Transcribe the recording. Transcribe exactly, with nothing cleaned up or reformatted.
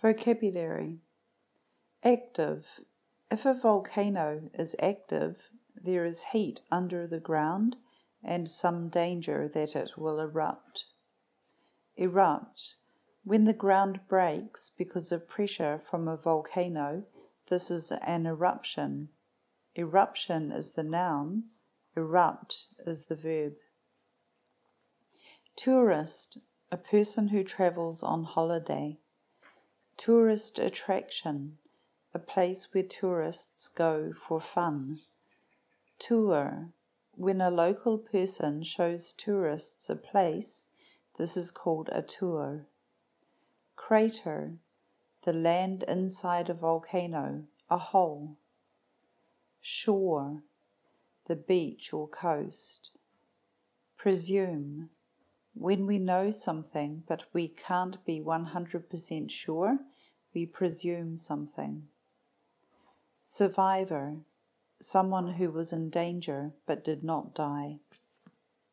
Vocabulary. Active. If a volcano is active, there is heat under the ground and some danger that it will erupt. Erupt. When the ground breaks because of pressure from a volcano, this is an eruption. Eruption is the noun, erupt is the verb. Tourist. A person who travels on holiday. Tourist attraction, a place where tourists go for fun. Tour, when a local person shows tourists a place, this is called a tour. Crater, the land inside a volcano, a hole. Shore, the beach or coast. Presume, when we know something but we can't be one hundred percent sure, we presume something. Survivor, someone who was in danger but did not die.